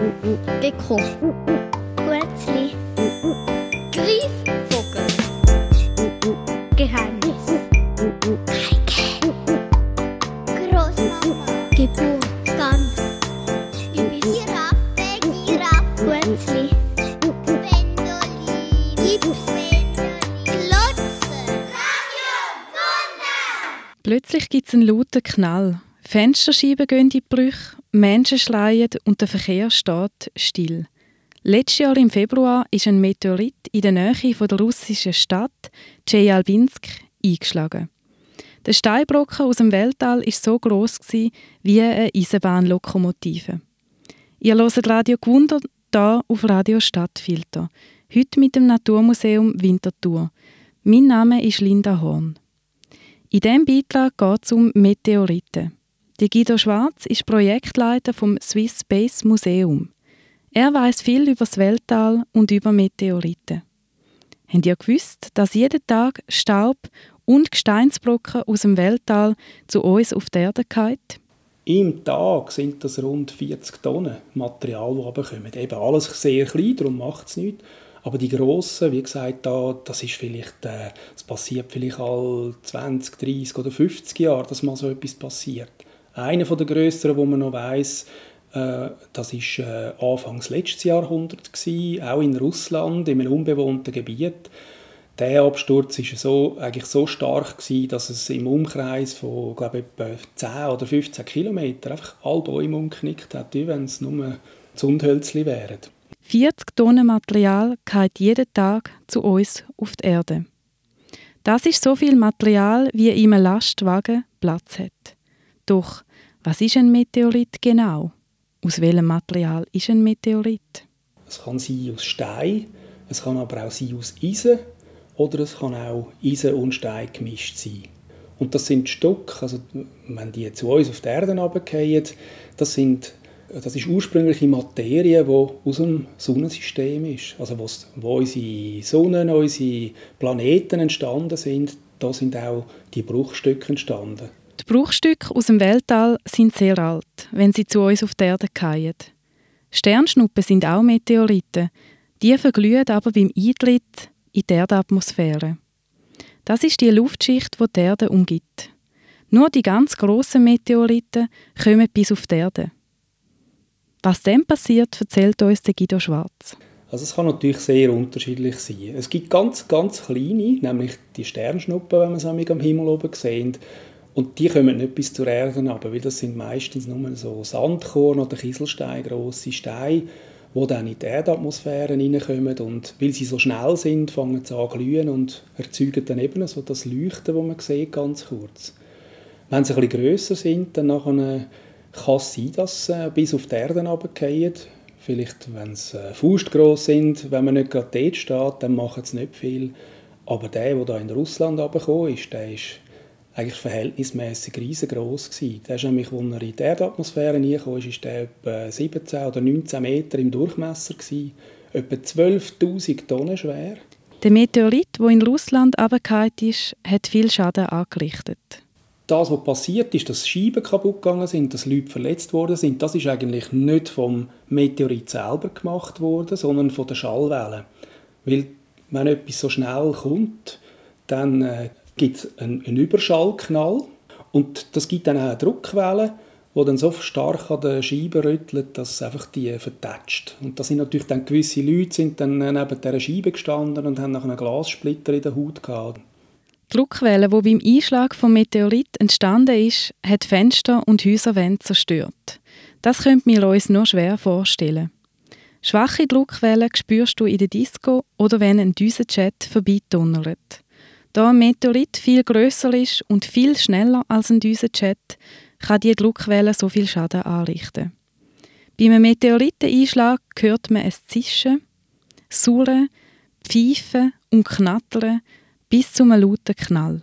Gekocht. Guetzli. Greifvogel. Geheimnis. Geige. Großmama. Geburt. Gans. Giraffe. Guetzli. Pendoli. Glotze. Radio Wunder. Plötzlich gibt es einen lauten Knall. Fensterscheiben gehen in die Brüche, Menschen schreien und der Verkehr steht still. Letztes Jahr im Februar ist ein Meteorit in der Nähe von der russischen Stadt Tscheljabinsk eingeschlagen. Der Steinbrocken aus dem Weltall war so gross wie eine Eisenbahnlokomotive. Ihr hört Radio Gwunder hier auf Radio Stadtfilter. Heute mit dem Naturmuseum Winterthur. Mein Name ist Linda Horn. In diesem Beitrag geht es um Meteoriten. Der Guido Schwarz ist Projektleiter vom Swiss Space Museum. Er weiss viel über das Weltall und über Meteoriten. Habt ihr gewusst, dass jeden Tag Staub und Gesteinsbrocken aus dem Weltall zu uns auf die Erde fallen? Im Tag sind das rund 40 Tonnen Material, die runterkommen. Eben alles sehr klein, darum macht es nichts. Aber die grossen, wie gesagt, das passiert vielleicht alle 20, 30 oder 50 Jahre, dass mal so etwas passiert. Einer der grösseren, den man noch weiss, das war Anfangs letztes Jahrhundert, auch in Russland, in einem unbewohnten Gebiet. Der Absturz war eigentlich so stark, dass es im Umkreis von etwa 10 oder 15 Kilometern einfach alle Bäume umgeknickt hat, wie wenn es nur Zündhölzchen wären. 40 Tonnen Material fällt jeden Tag zu uns auf die Erde. Das ist so viel Material, wie in einem Lastwagen Platz hat. Doch, was ist ein Meteorit genau? Aus welchem Material ist ein Meteorit? Es kann sein aus Stein, es kann aber auch sein aus Eisen oder es kann auch Eisen und Stein gemischt sein. Und das sind Stücke, also wenn die zu uns auf die Erde runterfallen, das ist ursprüngliche Materie, die aus dem Sonnensystem ist. Also wo unsere Sonnen, unsere Planeten entstanden sind, da sind auch die Bruchstücke entstanden. Die Bruchstücke aus dem Weltall sind sehr alt, wenn sie zu uns auf die Erde fallen. Sternschnuppen sind auch Meteoriten. Die verglühen aber beim Eintritt in die Erdatmosphäre. Das ist die Luftschicht, die die Erde umgibt. Nur die ganz grossen Meteoriten kommen bis auf die Erde. Was dann passiert, erzählt uns der Guido Schwarz. Also es kann natürlich sehr unterschiedlich sein. Es gibt ganz, ganz kleine, nämlich die Sternschnuppen, wenn man sie am Himmel oben sieht. Und die kommen nicht bis zur Erde runter, weil das sind meistens nur so Sandkorn oder Kieselsteine, grosse Steine, die dann in die Erdatmosphäre reinkommen. Und weil sie so schnell sind, fangen sie an zu glühen und erzeugen dann eben so das Leuchten, das man sieht, ganz kurz. Wenn sie ein bisschen grösser sind, dann nachher kann es sein, dass sie bis auf die Erde runterfallen. Vielleicht, wenn sie faustgross sind, wenn man nicht gerade dort steht, dann machen sie nicht viel. Aber der hier in Russland runtergekommen ist, der ist eigentlich verhältnismäßig riesengroß gewesen. Der ist nämlich, als er in die Erdatmosphäre reingekommen ist, der etwa 17 oder 19 Meter im Durchmesser gewesen, etwa 12'000 Tonnen schwer. Der Meteorit, der in Russland runtergefallen ist, hat viel Schaden angerichtet. Das, was passiert ist, dass Scheiben kaputt gegangen sind, dass Leute verletzt worden sind, das ist eigentlich nicht vom Meteorit selber gemacht worden, sondern von der Schallwelle. Weil, wenn etwas so schnell kommt, dann gibt es einen Überschallknall und das gibt dann auch eine Druckwelle, die dann so stark an den Scheiben rüttelt, dass es einfach die vertätscht. Und da sind natürlich dann gewisse Leute sind dann neben dieser Scheibe gestanden und haben nach einem Glassplitter in der Haut gehabt. Die Druckwelle, die beim Einschlag vom Meteorit entstanden ist, hat Fenster und Häuserwände zerstört. Das können wir uns nur schwer vorstellen. Schwache Druckwellen spürst du in der Disco oder wenn ein Düsenjet vorbeitunnelt. Da ein Meteorit viel grösser ist und viel schneller als ein Düsenjet, kann diese Druckwelle so viel Schaden anrichten. Bei einem Meteoriteneinschlag hört man ein Zischen, Surren, Pfeifen und Knattern bis zu einem lauten Knall.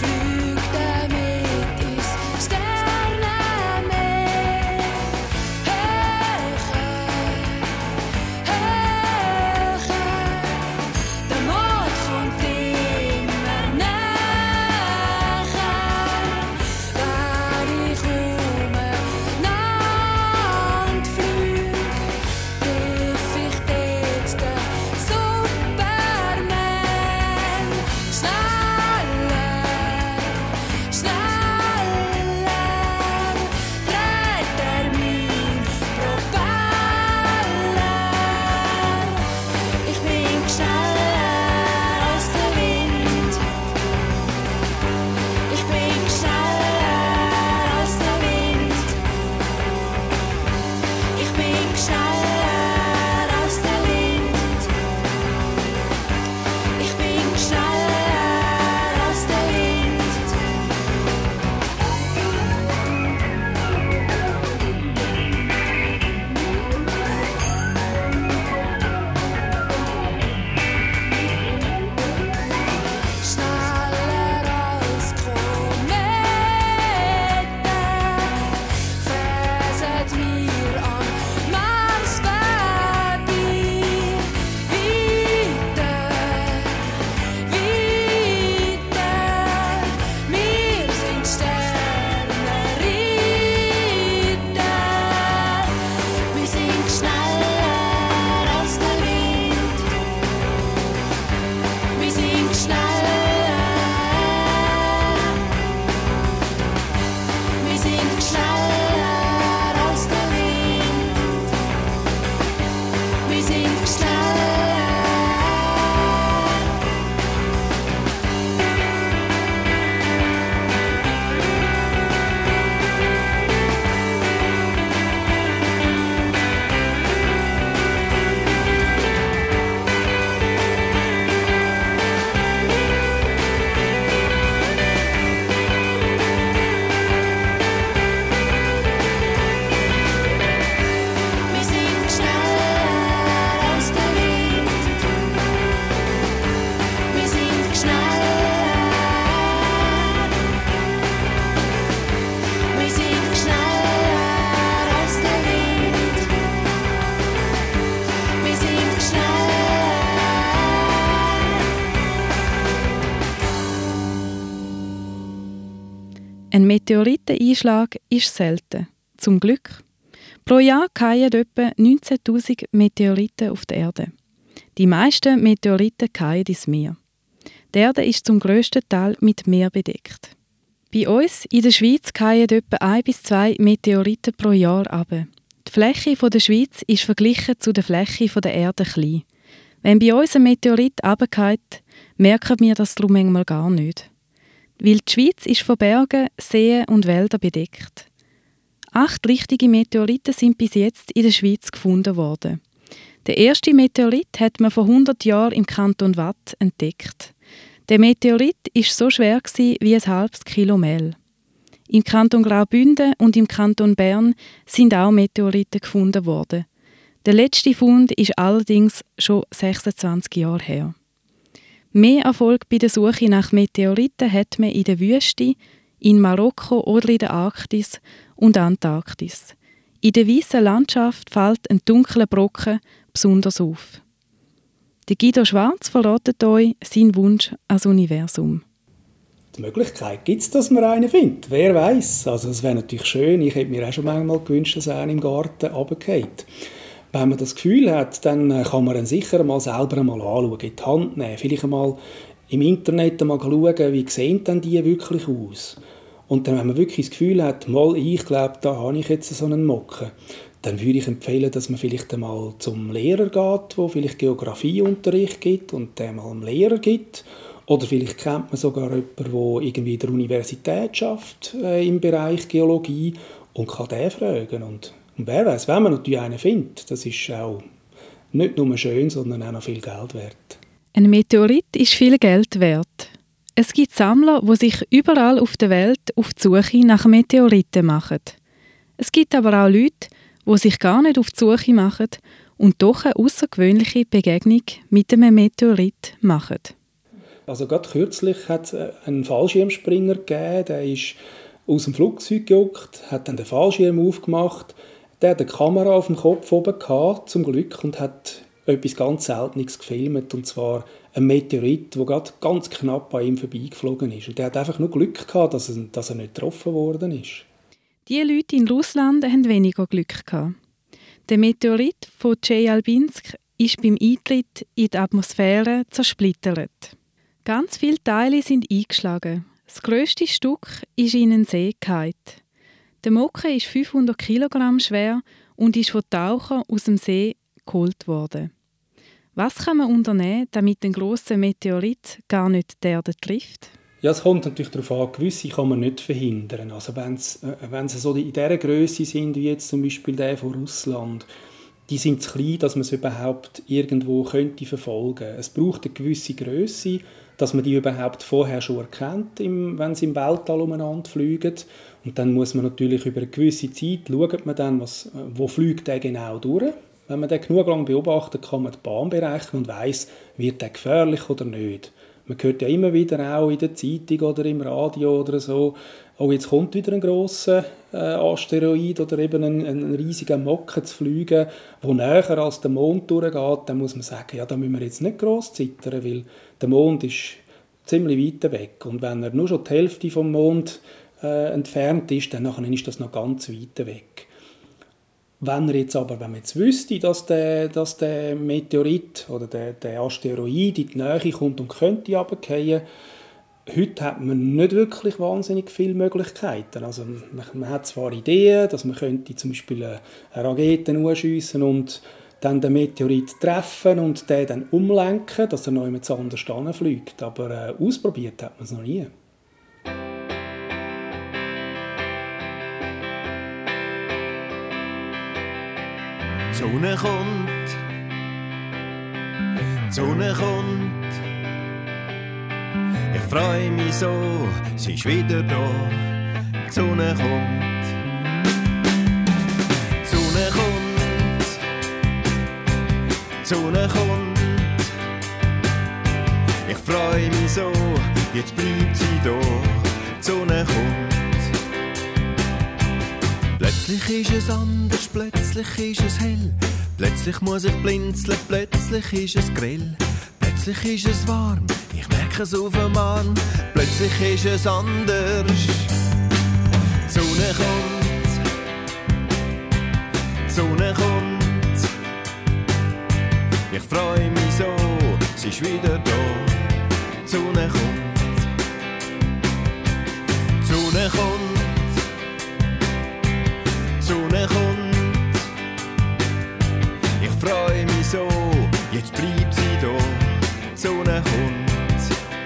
Flygt damit ins Sternenmeer. Meteoriteneinschlag ist selten. Zum Glück. Pro Jahr fallen etwa 19'000 Meteoriten auf die Erde. Die meisten Meteoriten fallen ins Meer. Die Erde ist zum grössten Teil mit Meer bedeckt. Bei uns in der Schweiz fallen etwa 1 bis 2 Meteoriten pro Jahr ab. Die Fläche der Schweiz ist verglichen zu der Fläche der Erde klein. Wenn bei uns ein Meteorit runterfällt, merken wir das darum manchmal gar nicht. Weil die Schweiz ist von Bergen, Seen und Wäldern bedeckt. 8 richtige Meteoriten sind bis jetzt in der Schweiz gefunden worden. Der erste Meteorit hat man vor 100 Jahren im Kanton Waadt entdeckt. Der Meteorit war so schwer wie ein halbes Kilo Mehl. Im Kanton Graubünden und im Kanton Bern sind auch Meteoriten gefunden worden. Der letzte Fund ist allerdings schon 26 Jahre her. Mehr Erfolg bei der Suche nach Meteoriten hat man in der Wüste, in Marokko oder in der Arktis und Antarktis. In der weißen Landschaft fällt ein dunkler Brocken besonders auf. Der Guido Schwarz verratet euch seinen Wunsch ans Universum. Die Möglichkeit gibt es, dass man einen findet. Wer weiß? Also es wäre natürlich schön. Ich hätte mir auch schon manchmal gewünscht, dass einer im Garten runterfällt. Wenn man das Gefühl hat, dann kann man ihn sicher mal selber anschauen, in die Hand nehmen. Vielleicht mal im Internet mal schauen, wie sehen denn die wirklich aus. Und dann, wenn man wirklich das Gefühl hat, ich glaube, da habe ich jetzt so einen Mocken, dann würde ich empfehlen, dass man vielleicht einmal zum Lehrer geht, der vielleicht Geografieunterricht gibt und den mal einem Lehrer gibt. Oder vielleicht kennt man sogar jemanden, der irgendwie in der Universität schafft im Bereich Geologie und kann den fragen. Und wer weiß, wenn man natürlich einen findet, das ist auch nicht nur schön, sondern auch noch viel Geld wert. Ein Meteorit ist viel Geld wert. Es gibt Sammler, die sich überall auf der Welt auf die Suche nach Meteoriten machen. Es gibt aber auch Leute, die sich gar nicht auf die Suche machen und doch eine außergewöhnliche Begegnung mit einem Meteorit machen. Also gerade kürzlich hat es einen Fallschirmspringer gegeben, der ist aus dem Flugzeug gejuckt, hat dann den Fallschirm aufgemacht, der hat eine Kamera auf dem Kopf oben gehabt, zum Glück, und hat etwas ganz Seltenes gefilmt, und zwar ein Meteorit, der gerade ganz knapp an ihm vorbeigeflogen ist. Und der hat einfach nur Glück gehabt, dass er nicht getroffen worden ist. Die Leute in Russland hatten weniger Glück gehabt. Der Meteorit von Tscheljabinsk ist beim Eintritt in die Atmosphäre zersplittert. Ganz viele Teile sind eingeschlagen. Das grösste Stück ist in einen See gefallen. Der Mocken ist 500 Kilogramm schwer und ist von Tauchern aus dem See geholt worden. Was kann man unternehmen, damit ein grosser Meteorit gar nicht die Erde trifft? Ja, es kommt natürlich darauf an, gewisse kann man nicht verhindern. Also wenn sie so in dieser Grösse sind, wie jetzt zum Beispiel der von Russland, die sind zu klein, dass man es überhaupt irgendwo könnte verfolgen. Es braucht eine gewisse Grösse, dass man die überhaupt vorher schon erkennt, wenn sie im Weltall umeinander fliegen. Und dann muss man natürlich über eine gewisse Zeit schaut man dann, wo fliegt der genau durch. Wenn man den genug lang beobachtet, kann man die Bahn berechnen und weiss, wird der gefährlich oder nicht. Man hört ja immer wieder auch in der Zeitung oder im Radio oder so, jetzt kommt wieder ein grosser Asteroid oder eben ein riesiger Mocken zu fliegen, der näher als der Mond durchgeht. Dann muss man sagen, ja, da müssen wir jetzt nicht gross zittern, weil der Mond ist ziemlich weit weg. Und wenn er nur schon die Hälfte vom Mond entfernt ist, dann ist das noch ganz weit weg. Wenn man jetzt wüsste, dass der Meteorit oder der Asteroid in die Nähe kommt und könnte runterfallen, heute hat man nicht wirklich wahnsinnig viele Möglichkeiten. Also man hat zwar Ideen, dass man könnte zum Beispiel eine Rakete anschiessen und dann den Meteorit treffen und den dann umlenken, dass er noch jemand anders hinfliegt. Aber ausprobiert hat man es noch nie. Die Sonne kommt, die Sonne kommt. Ich freue mich so, sie ist wieder da. Die Sonne kommt, die Sonne kommt, die Sonne kommt. Ich freue mich so, jetzt bleibt sie da. Die Sonne kommt. Plötzlich ist es anders, plötzlich ist es hell. Plötzlich muss ich blinzeln, plötzlich ist es grell. Plötzlich ist es warm, ich merke es auf dem Arm. Plötzlich ist es anders. die Sonne kommt. Ich freu mich so, sie ist wieder da. Die Sonne kommt. Die Sonne kommt. Die Sonne kommt. Ich freu mich so, jetzt bleibt sie da. Die Sonne kommt.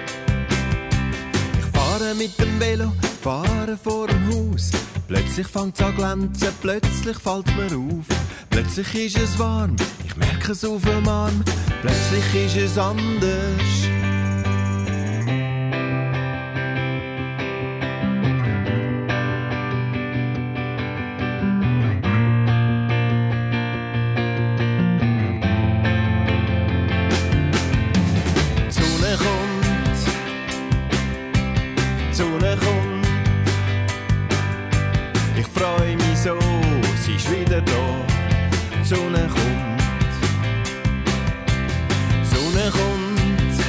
Ich fahre mit dem Velo, fahre vor dem Haus. Plötzlich fängt's an glänzen, plötzlich fällt's mir auf. Plötzlich ist es warm, ich merke es auf dem Arm. Plötzlich ist es anders. Die Sonne kommt, die Sonne kommt,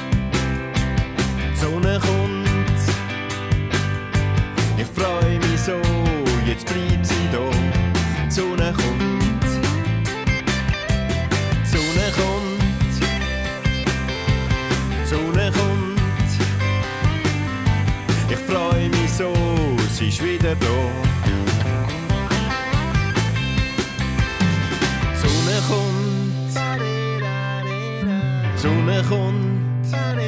die Sonne kommt. Ich freu mich so, jetzt bleibt sie da. Die Sonne kommt, die Sonne kommt, die Sonne kommt. Ich freu mich so, sie ist wieder da. Die Sonne kommt,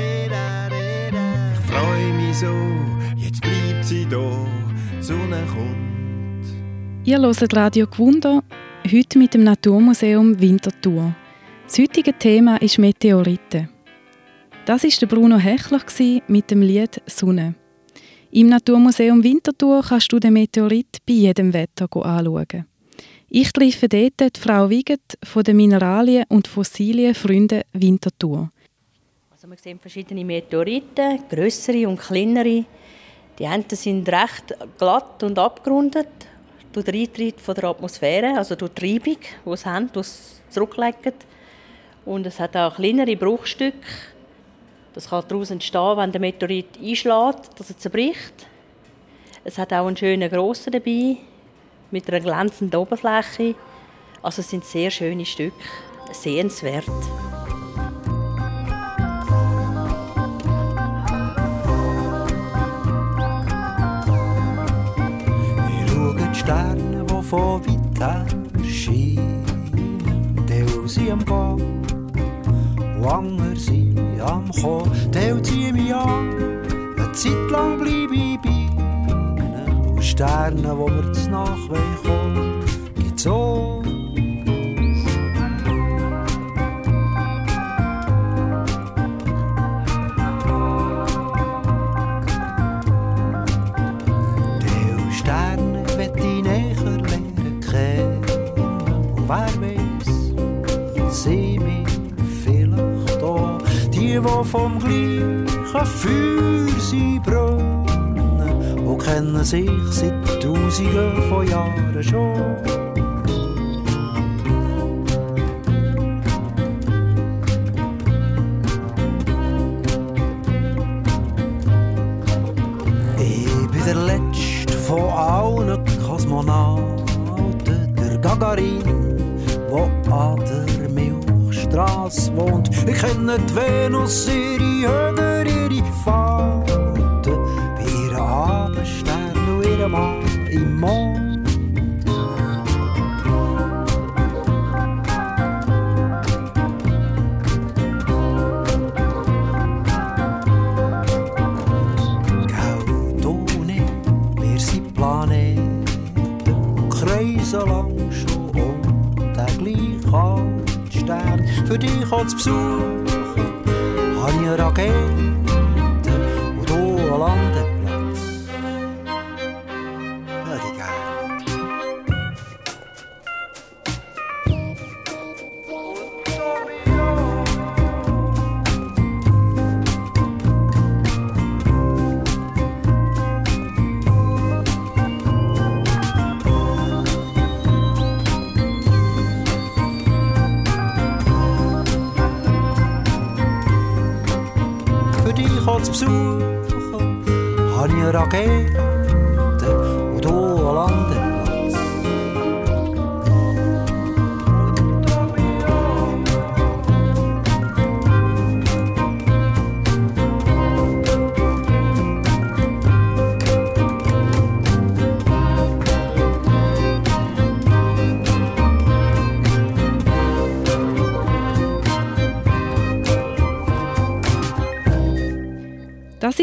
ich freu mich so, jetzt bleibt sie da, die Sonne kommt. Ihr hört Radio Gwunder, heute mit dem Naturmuseum Winterthur. Das heutige Thema ist Meteoriten. Das war Bruno Hechler mit dem Lied «Sonne». Im Naturmuseum Winterthur kannst du den Meteorit bei jedem Wetter anschauen. Ich treffe dort die Frau Wiegert von den Mineralien- und Fossilienfreunden Winterthur. Also wir sehen verschiedene Meteoriten, grössere und kleinere. Die einen sind recht glatt und abgerundet durch den Eintritt von der Atmosphäre, also durch die Reibung, die sie haben, die sie zurücklegen. Und es hat auch kleinere Bruchstücke. Das kann daraus entstehen, wenn der Meteorit einschlägt, dass er zerbricht. Es hat auch einen schönen grossen dabei, mit einer glänzenden Oberfläche. Also es sind sehr schöne Stücke, sehenswert. Ich schaue die Sterne, die von weit her scheinen. Teil sie am Gehen, Wanger sie am Kommen. Teil ziehe mich an, eine Zeit lang bleibe ich bei ihnen. Und Sterne, wo wir zu Nacht kommen, gibt's auch. Teil Sterne will ich näher lernen kennen. Und wer weiss, sie mich vielleicht auch. Die vom gleichen Feuer sie brennen und kennen sich seit Tausenden von Jahren schon. Ich bin der Letzte von allen Kosmonauten, der Gagarin, der an der Milchstrasse wohnt. Ich kenne die Venus, ihre Höhe, ihre Falten, wie ihre Abendsterne und ihre Mann im Mond. Gautone, wir sind Planeten und kreisen lang schon um den gleichen alten Stern. Für dich zu besuchen, habe ich eine Rakete und auch einen Landeplatz. Würde ich gern. Für dich zu besuchen, habe ich eine Rakete und auch einen Landeplatz.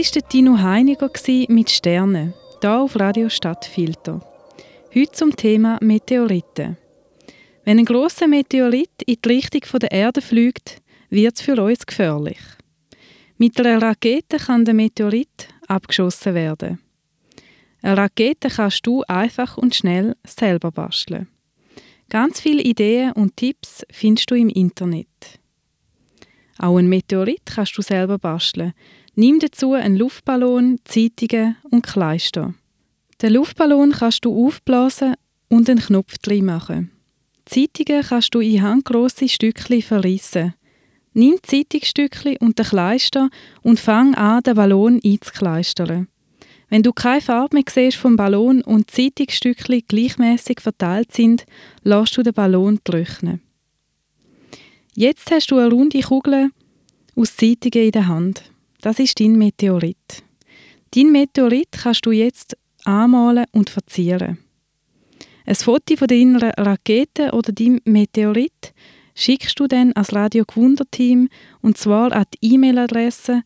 war Tino Heiniger mit Sternen, hier auf Radio Stadtfilter. Heute zum Thema Meteoriten. Wenn ein grosser Meteorit in die Richtung der Erde fliegt, wird es für uns gefährlich. Mit einer Rakete kann der Meteorit abgeschossen werden. Eine Rakete kannst du einfach und schnell selber basteln. Ganz viele Ideen und Tipps findest du im Internet. Auch einen Meteorit kannst du selber basteln. Nimm dazu einen Luftballon, Zeitungen und Kleister. Den Luftballon kannst du aufblasen und einen Knopf drin machen. Zeitungen kannst du in handgrosse Stückchen verrissen. Nimm die Zeitungsstückchen und den Kleister und fang an, den Ballon einzukleistern. Wenn du keine Farbe mehr siehst vom Ballon und die Zeitungsstückchen gleichmäßig verteilt sind, lässt du den Ballon trocknen. Jetzt hast du eine runde Kugel aus Zeitungen in der Hand. Das ist dein Meteorit. Dein Meteorit kannst du jetzt anmalen und verzieren. Ein Foto von deiner Rakete oder deinem Meteorit schickst du dann als Radio Gwunder-Team und zwar an die E-Mail-Adresse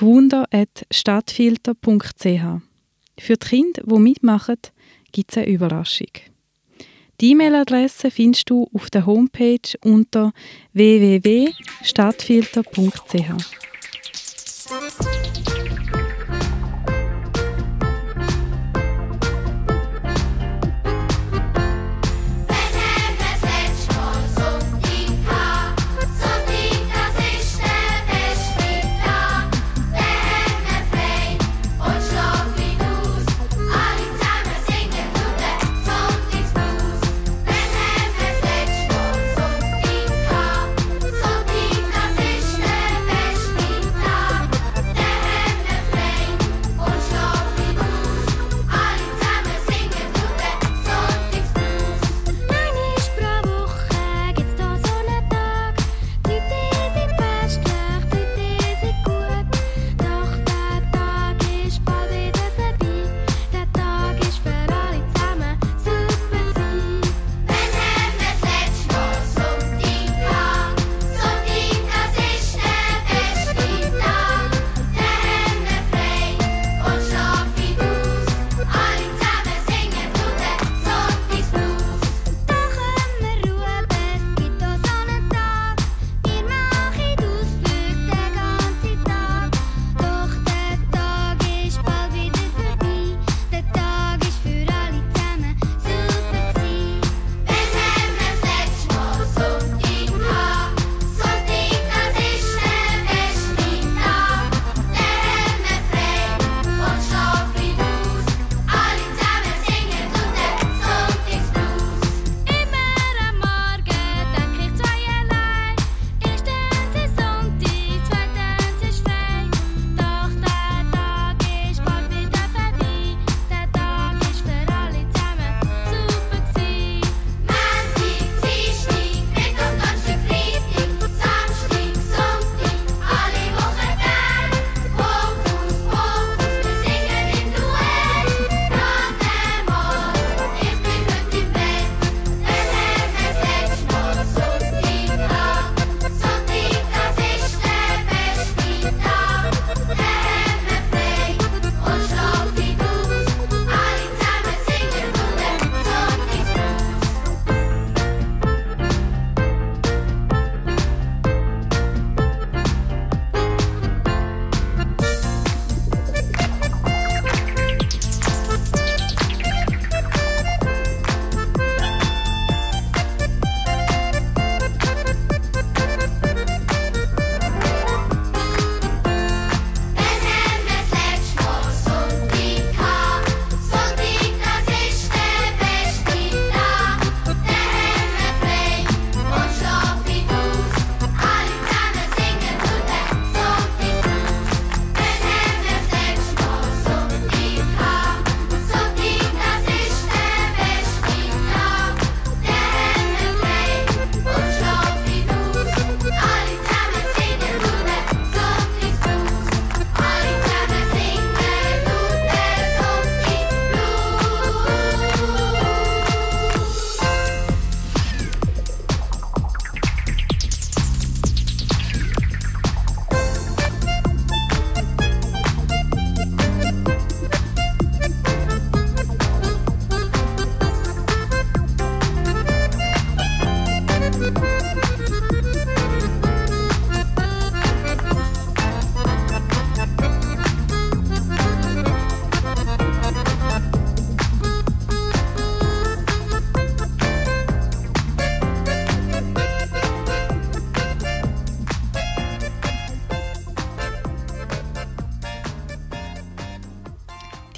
gwunder@stadtfilter.ch. Für die Kinder, die mitmachen, gibt es eine Überraschung. Die E-Mail-Adresse findest du auf der Homepage unter www.stadtfilter.ch. Sonntag, das ist der beste Tag.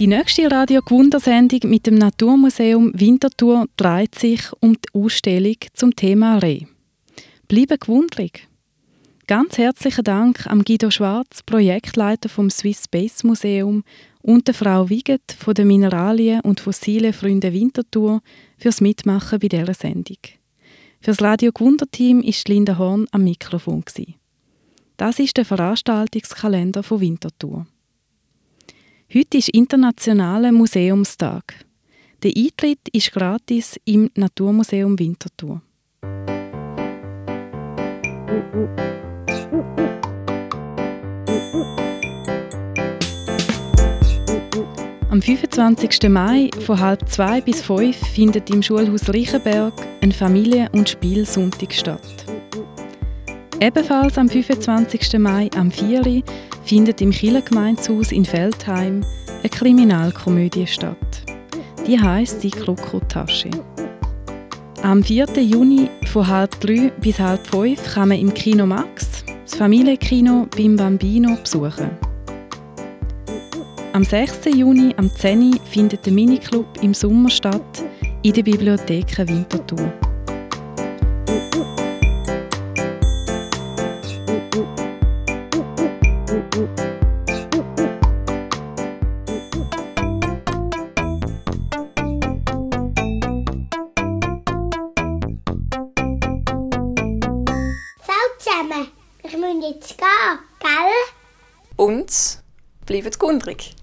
Die nächste Radio-Gwunder-Sendung mit dem Naturmuseum Winterthur dreht sich um die Ausstellung zum Thema Reh. Bleiben gewundrig! Ganz herzlichen Dank an Guido Schwarz, Projektleiter vom Swiss Space Museum, und der Frau Wiegert von den Mineralien- und Fossilenfreunden Winterthur fürs Mitmachen bei dieser Sendung. Für das Radio-Gwunder-Team war Linda Horn am Mikrofon. Das ist der Veranstaltungskalender von Winterthur. Heute ist Internationaler Museumstag. Der Eintritt ist gratis im Naturmuseum Winterthur. Am 25. Mai von 13:30 bis 5 findet im Schulhaus Reichenberg ein Familien- und Spielsonntag statt. Ebenfalls am 25. Mai am 4 Uhr findet im Kirchengemeindehaus in Veltheim eine Kriminalkomödie statt. Die heisst «Die Krokotasche». Am 4. Juni von 2:30 bis 4:30 kann man im Kino Max das Familienkino Bim Bambino besuchen. Am 6. Juni am 10 Uhr findet der Miniclub im Sommer statt in der Bibliothek Winterthur. Zusammen. Wir müssen jetzt gehen, gell? Und bleibt gewundrig.